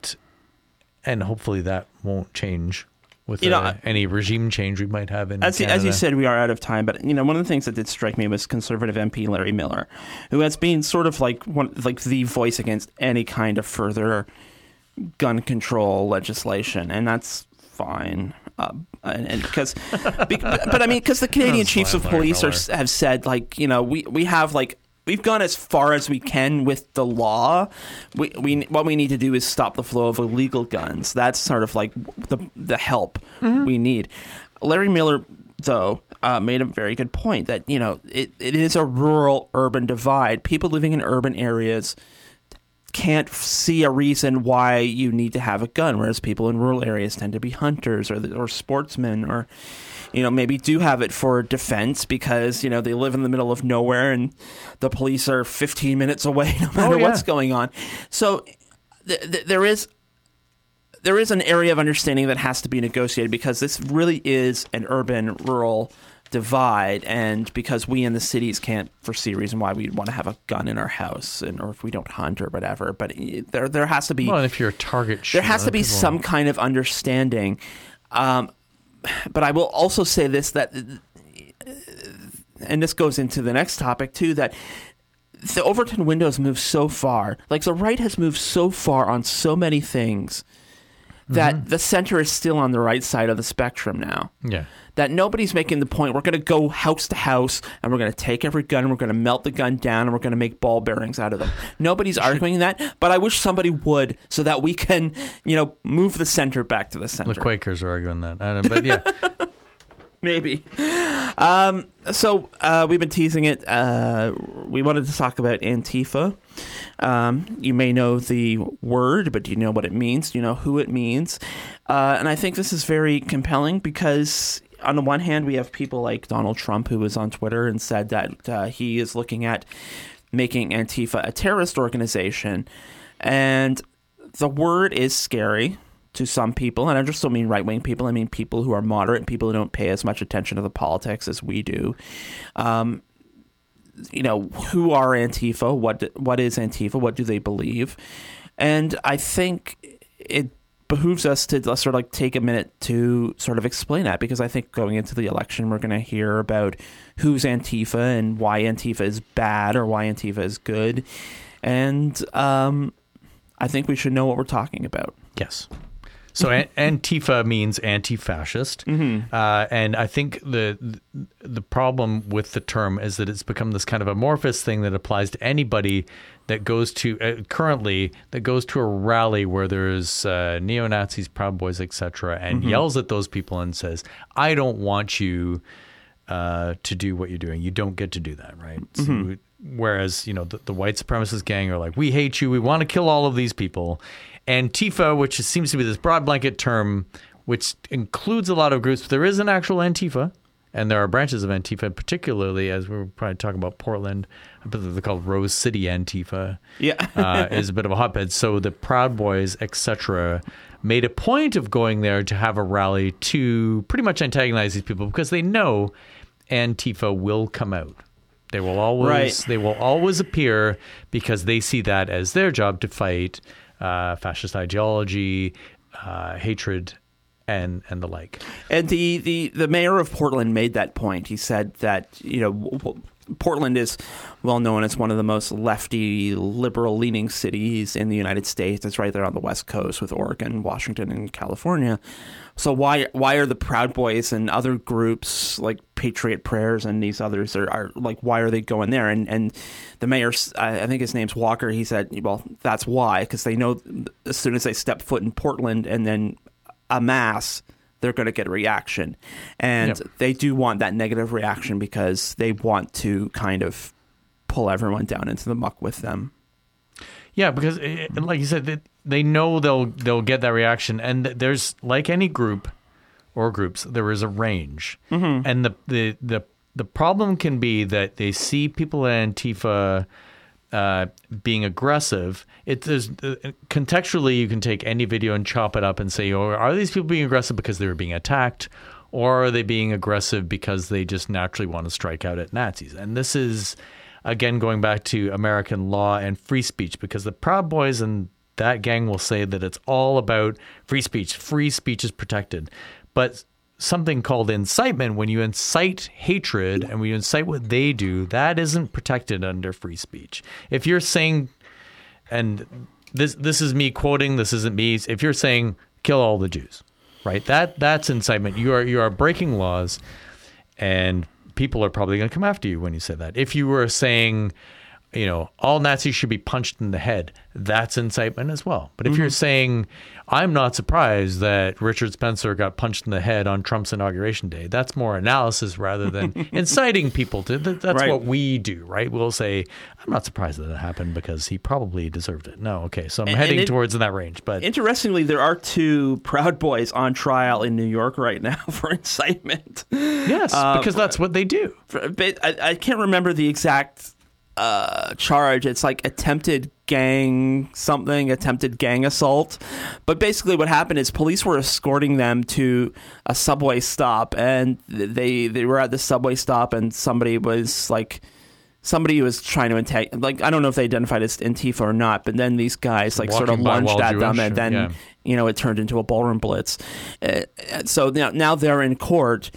And hopefully that won't change with any regime change we might have in Canada. As you said, we are out of time. But one of the things that did strike me was Conservative MP Larry Miller, who has been sort of like the voice against any kind of further gun control legislation, and that's fine. And because, but I mean, because the Canadian chiefs of police have said, we have we've gone as far as we can with the law. What we need to do is stop the flow of illegal guns. That's sort of like the help we need. Larry Miller, though, made a very good point that it is a rural-urban divide. People living in urban areas can't see a reason why you need to have a gun, whereas people in rural areas tend to be hunters or sportsmen, or maybe do have it for defense because they live in the middle of nowhere and the police are 15 minutes away no matter what's going on. So there is an area of understanding that has to be negotiated, because this really is an urban-rural divide, and because we in the cities can't foresee a reason why we'd want to have a gun in our house, or if we don't hunt or whatever. But there has to be. Well, if you're a target shooter, there has to be some kind of understanding. But I will also say this, that, and this goes into the next topic too, that the Overton window has moved so far. The right has moved so far on so many things that the center is still on the right side of the spectrum now. Yeah. That nobody's making the point, we're going to go house to house and we're going to take every gun and we're going to melt the gun down and we're going to make ball bearings out of them. Nobody's arguing that, but I wish somebody would, so that we can, move the center back to the center. The Quakers are arguing that. I don't know, but yeah. Maybe. So we've been teasing it. We wanted to talk about Antifa. You may know the word, but do you know what it means? Do you know who it means? And I think this is very compelling because, on the one hand, we have people like Donald Trump, who was on Twitter and said that he is looking at making Antifa a terrorist organization. And the word is scary to some people, and I just don't mean right-wing people. I mean people who are moderate, people who don't pay as much attention to the politics as we do. Who are Antifa? What is Antifa? What do they believe? And I think it behooves us to sort of take a minute to sort of explain that, because I think going into the election, we're going to hear about who's Antifa and why Antifa is bad or why Antifa is good. And I think we should know what we're talking about. Yes. So Antifa means anti-fascist, and I think the problem with the term is that it's become this kind of amorphous thing that applies to anybody that goes to that goes to a rally where there's neo-Nazis, Proud Boys, etc., and yells at those people and says, "I don't want you to do what you're doing. You don't get to do that, right?" So, whereas the white supremacist gang are like, "We hate you. We want to kill all of these people." Antifa, which seems to be this broad blanket term, which includes a lot of groups. But there is an actual Antifa, and there are branches of Antifa, particularly as we're probably talking about Portland. I believe they're called Rose City Antifa. Yeah, is a bit of a hotbed. So the Proud Boys, etc., made a point of going there to have a rally to pretty much antagonize these people, because they know Antifa will come out. They will always appear, because they see that as their job to fight fascist ideology, hatred, and the like. And the mayor of Portland made that point. He said that Portland is well known as one of the most lefty, liberal-leaning cities in the United States. It's right there on the West Coast with Oregon, Washington, and California. So why are the Proud Boys and other groups like Patriot Prayers and these others are like, why are they going there? And the mayor, I think his name's Walker, he said, well, that's why, because they know as soon as they step foot in Portland and then amass, they're going to get a reaction. And they do want that negative reaction because they want to kind of pull everyone down into the muck with them. Yeah, because like you said, they know they'll get that reaction. And there's, like any group or groups, there is a range. And the problem can be that they see people at Antifa being aggressive. Contextually, you can take any video and chop it up and say, oh, are these people being aggressive because they were being attacked, or are they being aggressive because they just naturally want to strike out at Nazis? And this is, again, going back to American law and free speech, because the Proud Boys and that gang will say that it's all about free speech. Free speech is protected. But something called incitement, when you incite hatred and when you incite what they do, that isn't protected under free speech. If you're saying, and this is me quoting, this isn't me, if you're saying kill all the Jews, right? That's incitement. You are breaking laws, and people are probably going to come after you when you say that. If you were saying, all Nazis should be punched in the head, that's incitement as well. But if you're saying, I'm not surprised that Richard Spencer got punched in the head on Trump's inauguration day, that's more analysis rather than inciting people to. That's right. What we do, right? We'll say, I'm not surprised that it happened because he probably deserved it. No, okay, so I'm heading towards in that range. But interestingly, there are 2 Proud Boys on trial in New York right now for incitement. Yes, because that's what they do. I can't remember the exact charge. It's like attempted gang assault. But basically what happened is police were escorting them to a subway stop, and they were at the subway stop, and somebody was trying to attack, I don't know if they identified as Antifa or not, but then these guys sort of lunged at them, and then it turned into a ballroom blitz. So now they're in court.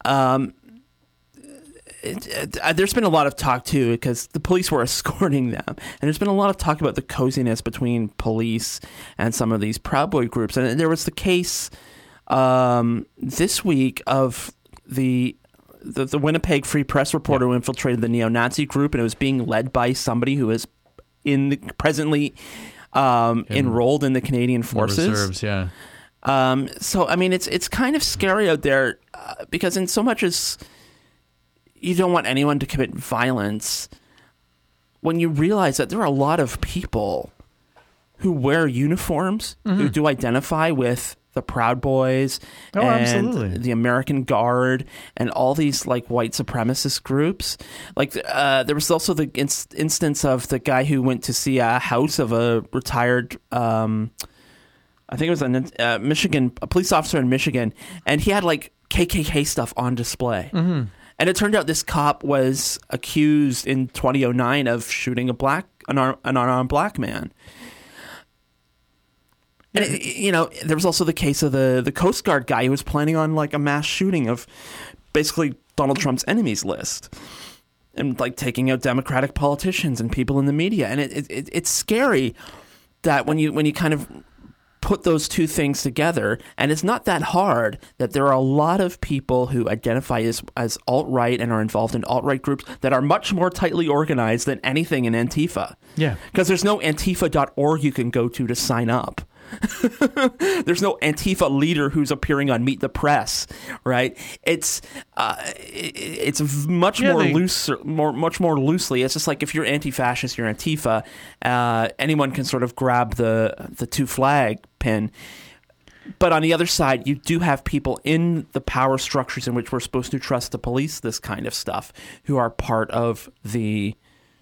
There's been a lot of talk, too, because the police were escorting them. And there's been a lot of talk about the coziness between police and some of these Proud Boy groups. And there was the case this week of the Winnipeg Free Press reporter who infiltrated the neo-Nazi group, and it was being led by somebody who is presently enrolled in the Canadian Forces. The reserves, yeah. So, I mean, it's kind of scary out there because in so much as you don't want anyone to commit violence, when you realize that there are a lot of people who wear uniforms, who do identify with the Proud Boys and the American Guard and all these white supremacist groups. There was also the instance of the guy who went to see a house of a retired I think it was a police officer in Michigan, and he had KKK stuff on display. And it turned out this cop was accused in 2009 of shooting an unarmed black man. And there was also the case of the Coast Guard guy who was planning on a mass shooting of basically Donald Trump's enemies list, and taking out Democratic politicians and people in the media. And it's scary that when you kind of put those two things together, and it's not that hard, that there are a lot of people who identify as alt-right and are involved in alt-right groups that are much more tightly organized than anything in Antifa. Yeah. Because there's no Antifa.org you can go to sign up. There's no Antifa leader who's appearing on Meet the Press, right? It's much more loosely. It's just if you're anti-fascist, you're Antifa. Anyone can sort of grab the 2 flag pin. But on the other side, you do have people in the power structures in which we're supposed to trust to police this kind of stuff, who are part of the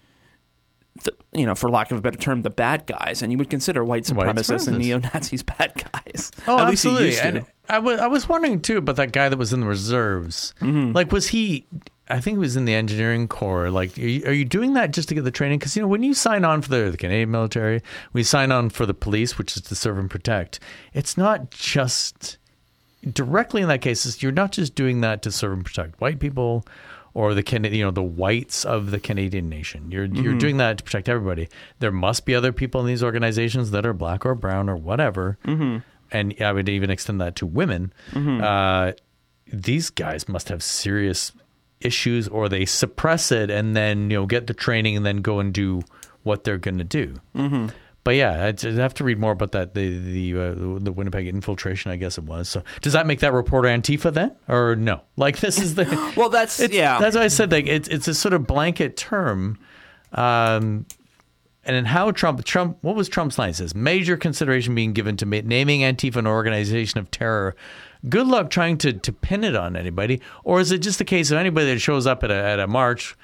for lack of a better term, the bad guys, and you would consider white supremacists and neo-Nazis bad guys. Oh, at absolutely. Least and I was wondering too about that guy that was in the reserves. Was he? I think he was in the engineering corps. Are you doing that just to get the training? Because when you sign on for the Canadian military, we sign on for the police, which is to serve and protect. It's not just directly in that case. You're not just doing that to serve and protect white people or the whites of the Canadian nation. You're doing that to protect everybody. There must be other people in these organizations that are black or brown or whatever. And I would even extend that to women. These guys must have serious issues, or they suppress it and then get the training and then go and do what they're going to do. But yeah, I'd have to read more about that. The Winnipeg infiltration, I guess it was. So does that make that reporter Antifa then, or no? This is the well. That's That's why I said it's a sort of blanket term. And in how Trump, what was Trump's line? It says major consideration being given to naming Antifa an organization of terror. Good luck trying to pin it on anybody. Or is it just a case of anybody that shows up at a march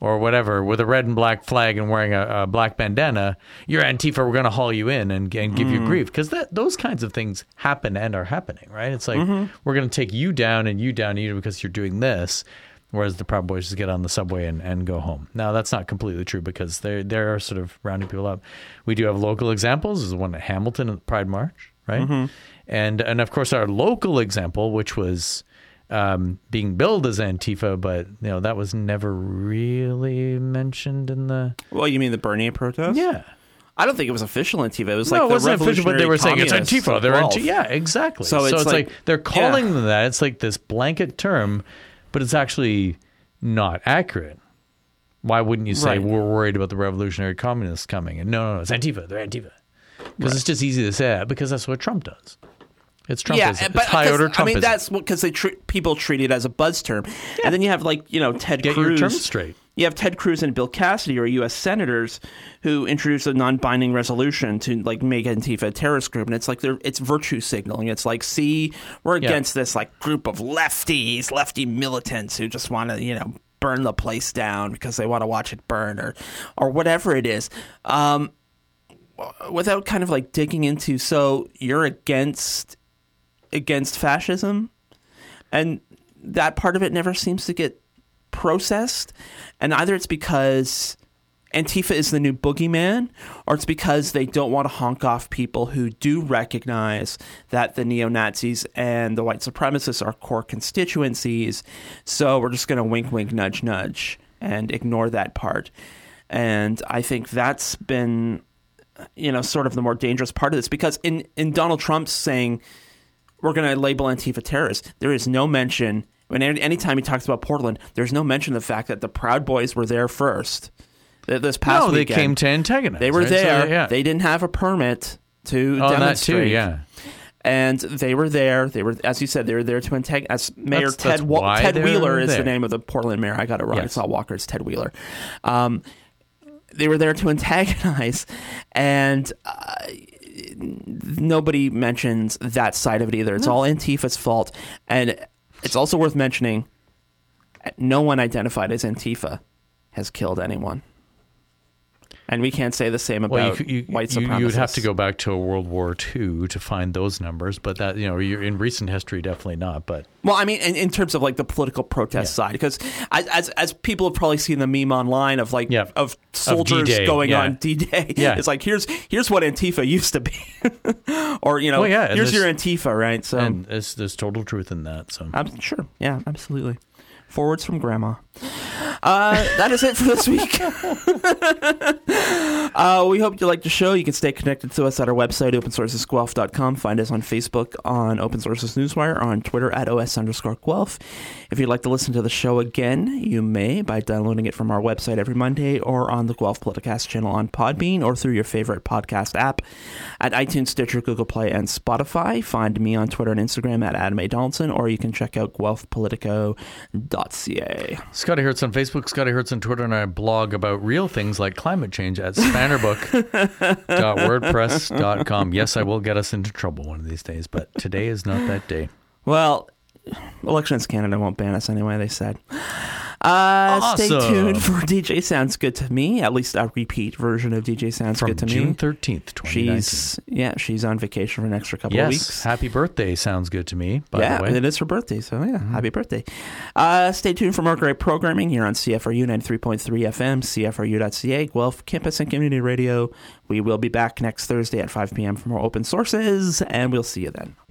or whatever with a red and black flag and wearing a black bandana, you're Antifa, we're going to haul you in and give you grief. Because those kinds of things happen and are happening, right? It's like, we're going to take you down because you're doing this, whereas the Proud Boys just get on the subway and go home. Now, that's not completely true because they're sort of rounding people up. We do have local examples. There's one at Hamilton at the Pride March, right? And of course, our local example, which was being billed as Antifa, but that was never really mentioned in the... Well, you mean the Bernier protest? Yeah. I don't think it was official Antifa. It was no, like it the wasn't official, but they were saying it's Revolutionary Antifa. They're Communists. yeah, exactly. So it's like they're calling them that. It's like this blanket term, but it's actually not accurate. Why wouldn't you say we're worried about the revolutionary communists coming? And no, it's Antifa. They're Antifa. Because it's just easy to say that because that's what Trump does. It's Trumpism. It's high order Trumpism. I mean, that's because people treat it as a buzz term. Yeah. And then you have Ted Cruz. Get your terms straight. You have Ted Cruz and Bill Cassidy, or U.S. senators, who introduced a non-binding resolution to make Antifa a terrorist group, and it's like it's virtue signaling. It's like, see, we're against this group of lefty militants who just want to burn the place down because they want to watch it burn or whatever it is. Without kind of digging into, so you're against fascism, and that part of it never seems to get processed, and either it's because Antifa is the new boogeyman, or it's because they don't want to honk off people who do recognize that the neo-Nazis and the white supremacists are core constituencies, so we're just going to wink, wink, nudge, nudge, and ignore that part. And I think that's been sort of the more dangerous part of this, because in Donald Trump's saying we're going to label Antifa terrorists, there is no mention, when anytime he talks about Portland, there's no mention of the fact that the Proud Boys were there first. This past weekend. They came to antagonize. They were there. So, They didn't have a permit to demonstrate. That too, yeah. And they were there. They were, as you said, they were there to antagonize. As Mayor Ted Wheeler is the name of the Portland mayor. I got it wrong. Yes. It's not Walker. It's Ted Wheeler. They were there to antagonize, and nobody mentions that side of it either. It's all Antifa's fault. And it's also worth mentioning, no one identified as Antifa has killed anyone. And we can't say the same about white supremacists. You would have to go back to World War II to find those numbers, but that you're in recent history, definitely not. But well, I mean, in terms of the political protest side, because as people have probably seen the meme online of of soldiers going on D-Day, it's like here's what Antifa used to be, or here's your Antifa, right? So and there's total truth in that. So I'm sure, yeah, absolutely. Forwards from Grandma. That is it for this week. We hope you liked the show. You can stay connected to us at our website, opensourcesguelph.com. Find us on Facebook on Open Sources Newswire, or on Twitter at @OS_Guelph. If you'd like to listen to the show again, you may by downloading it from our website every Monday, or on the Guelph Politicast channel on Podbean, or through your favorite podcast app at iTunes, Stitcher, Google Play, and Spotify. Find me on Twitter and Instagram at Adam A. Donaldson, or you can check out guelphpolitico.ca. Scotty Hertz on Facebook, Scotty Hertz on Twitter, and I blog about real things like climate change at spannerbook.wordpress.com. Yes, I will get us into trouble one of these days, but today is not that day. Well, Elections Canada won't ban us anyway, they said. Awesome. Stay tuned for DJ Sounds Good to Me, at least a repeat version of DJ Sounds Good to Me. From June 13th, 2019. She's on vacation for an extra couple of weeks. Happy birthday sounds good to me, by the way. Yeah, it is her birthday, so happy birthday. Stay tuned for more great programming here on CFRU 93.3 FM, CFRU.ca, Guelph Campus and Community Radio. We will be back next Thursday at 5 p.m. for more Open Sources, and we'll see you then.